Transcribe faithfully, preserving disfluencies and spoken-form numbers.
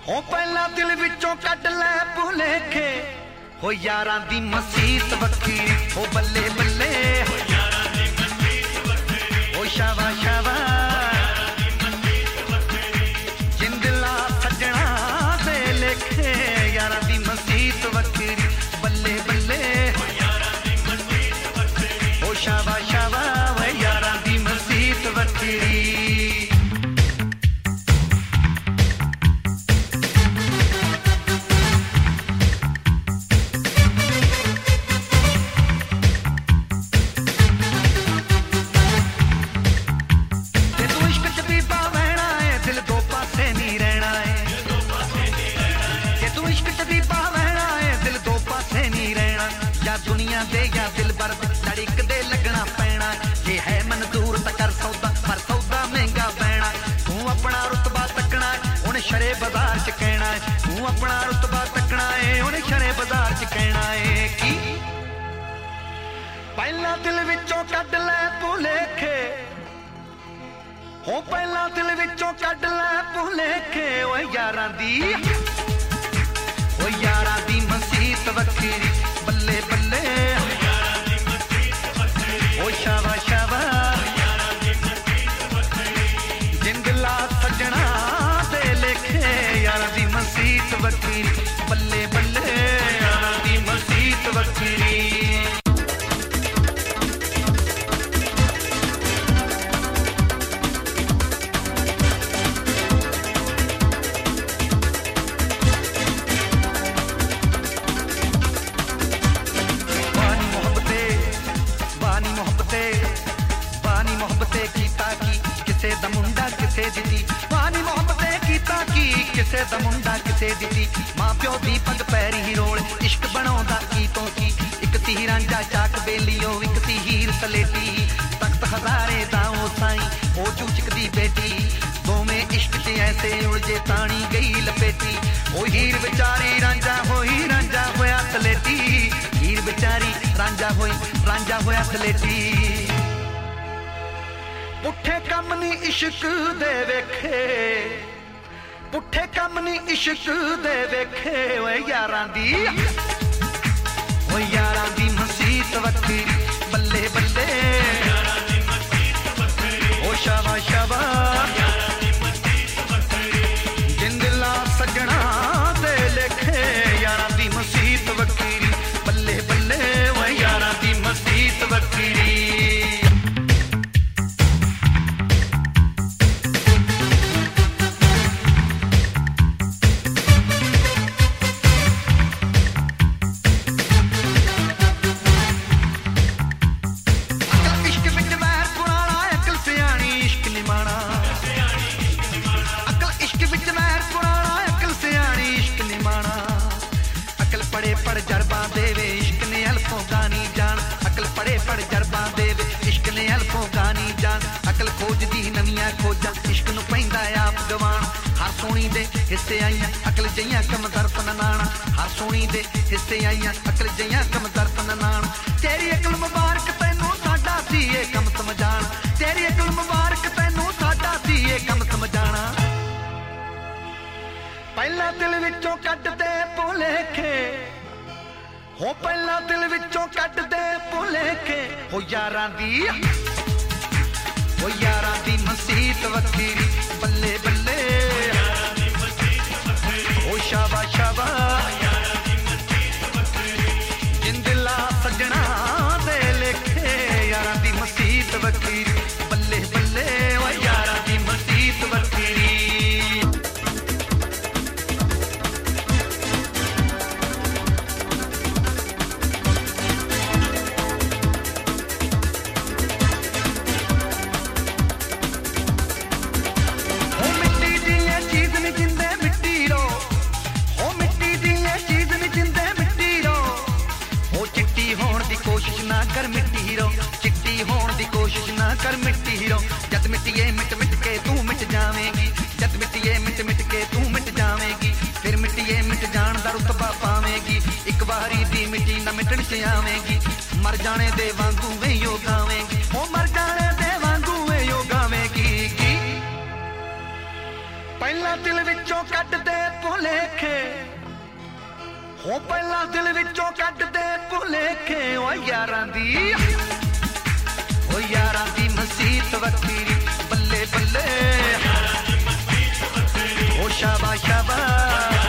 हो पहला दिल विचों कट लै भुलेखे हो यारां दी मसीत वक्खी हो बल्ले बल्ले हो यारां दी मसीत वक्खी हो शावा शावा जिंदला सजना दे लेखे यारां दी मसीत वक्खी बल्ले बल्ले हो यारां दी मसीत वक्खी हो शावा शावा वे यारां दी मसीत वक्खी दुनिया दे या दिल भर तड़िक दे लगना पैना जे है मंजूर तो कर सौदा पर सौदा महंगा पैना तू अपना रुतबा तकना उन्हें शरे बाजार च कहना है तू अपना रुतबा तकना है उन्हें शरे बाजार च कहना है कि पहला दिल विचों कट लै भुलेखे हो पहला दिल विचों कट लै भुलेखे ओ यारां दी ओ यारां दी मसीत वक्खी बल्ले बल्ले ओ शावा शावा जिंदला सजना दे लेखे यारां दी मसीत वक्खी बल्ले बल्ले यारां दी मसीत वक्खी किसे दा मुंडा किसे दी मां प्यो दी पग पैरी ही रोल इश्क बनाउंदा की तो की एक ती रांझा चाक बेलियो एक ती हीर सलेटी तख्त हजारे दाओ साई ओ चूचक दी बेटी दोवें इश्क च ऐसे उलझे तानी गई लपेटी ओ हीर बेचारी रांझा होई रांझा होया सलेटी हीर बेचारी रांझा होई रांझा होया सलेटी पुठे कम नी इश्क दे वेखे पुठे कम नी इश्क दे वेखे ओ यारां दी ओ यारां दी मसीत वक्खी बल्ले बल्ले यारां दी मसीत वक्खी ओ शावा शावा यारां दी मसीत वक्खी जिंदला सजना दे लेखे यारां दी मसीत वक्खी बल्ले बल्ले ओ यारां दी मसीत वक्खी हिस्से आईया अकल जइया कम दर्पन नाना हर सोनी दे हिस्से आईया अकल जइया कम दर्पन नाना तेरी अकल मुबारक तैनू साडा धीए कम समझाना तेरी अकल मुबारक तैनू साडा धीए कम समझाना पहला दिल विचों कट दे भुलेखे हो पहला दिल विचों कट दे भुलेखे हो यारां दी हो यारां दी मसीत वक्खी बल्ले बल्ले ओ शाबा शाबा जिंदला सजना दे लेखे यारां दी मसीत वक्खी बल्ले बल्ले ओ यारां दी मसीत वक्खी कर मिट्टी हीरो जद मिट्टिए मिट मिट के तू मिट जावेगी जद मिट्टिए मिट मिट के तू मिट जावेगी फिर मिट्टिए मिट जान दा रुतबा पावेगी एक बारी दी मिट्टी ना मिटण च आवेगी मर जाने दे वांगू वे यो गावेगी ओ मर जाने दे वांगू वे यो गावेगी की ਪਹਿਲਾਂ ਦਿਲ ਵਿੱਚੋਂ ਕੱਢਦੇ ਭੁਲੇਖੇ ਹੋ ਪਹਿਲਾਂ ਦਿਲ ਵਿੱਚੋਂ ਕੱਢਦੇ ਭੁਲੇਖੇ ਓ ਯਾਰਾਂ ਦੀ ਓ ਯਾਰਾਂ ਦੀ ਮਸੀਤ ਵੱਖਰੀ ਬੱਲੇ ਬੱਲੇ ਓ ਸ਼ਾਬਾ ਸ਼ਾਬਾ